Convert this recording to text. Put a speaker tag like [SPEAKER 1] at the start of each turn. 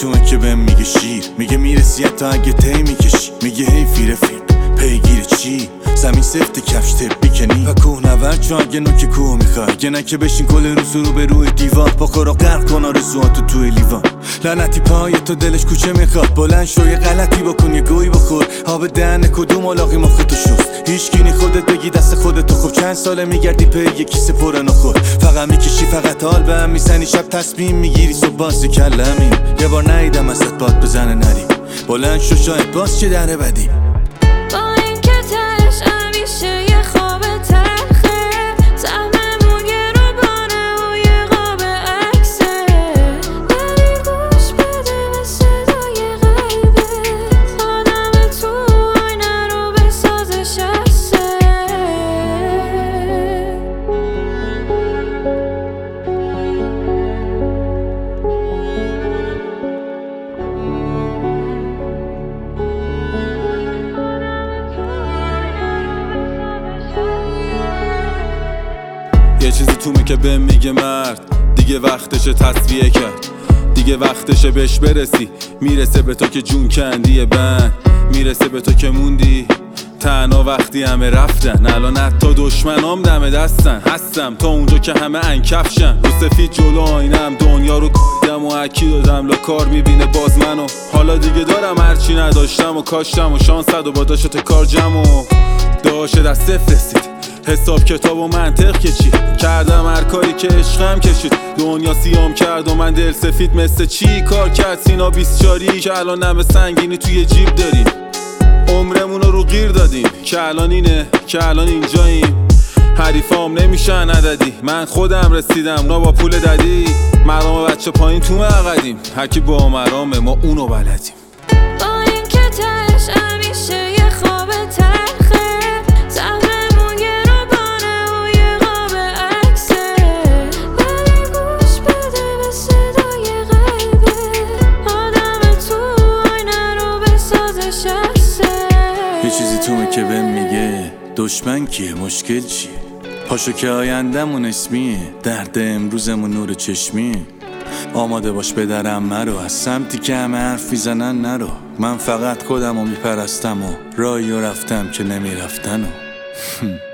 [SPEAKER 1] تومه که بهم میگه شیر، میگه میرسی تا اگه تی میکشی، میگه حیفی رفیق پیگیر چی، زمین سفت کفش تب بیکنی و کوه نورد چون اگه نوک کوه میخوای، اگه نکه بشین کل روز رو به روی دیوان، با کارا غرق کن آرزوهاتو توی لیوان. لعنتی پای تو دلش کوچه میخواد، بلند شو یه غلطی بکن یه گوی بخور، آب دهن کدوم علاقی مختو شست، هیچکی خودت بگی دست خودتو. خب چند ساله میگردی پی یه کیسه پر نخور، فقط میکشی فقط حال به هم میزنی، شب تصمیم میگیری صبح باز کلمین. یه بار نیدم ازت باد بزنه نری، بلند شو شاید باز چه دره بدی.
[SPEAKER 2] یه چیزی تومه که بهم میگه مرد دیگه وقتشه تصفیه کرد، دیگه وقتشه بهش برسی، میرسه به تو که جون کندی بند، میرسه به تو که موندی تنها وقتی همه رفتن. الان حتی دشمنام دم دستن، هستم تا اونجا که همه انکفشن، رو سفید جلو آینم دنیا رو کاییدم و حکی دادم لاکار میبینه باز منو. حالا دیگه دارم هرچی نداشتم و کاشتم و شانست و با داشت کار جمع و داشت دست صفر رسید، حساب کتاب و منطق که چی کردم، هر کاری که عشقم کشید، دنیا سیام کرد و من دل سفید مثل چی کار کرد سینا 24 که الان نمه سنگینی توی جیب داریم، عمرمون رو گیر دادیم که الان اینه که الان اینجاییم، حریفام نمیشن عددی، من خودم رسیدم نا با پول ددی، مرام بچه پایین تو مقدیم، هرکی با مرامه ما اونو بلدیم.
[SPEAKER 1] یه چیزی تومه که بهم میگه دشمن کیه مشکل چیه، پاشو که آیندمون اسمیه، درد امروزمون نور چشمیه، آماده باش بدرم مرو، از سمتی که همه حرف میزنن نرو، من فقط خودمو میپرستم و راهی رفتم که نمیرفتن و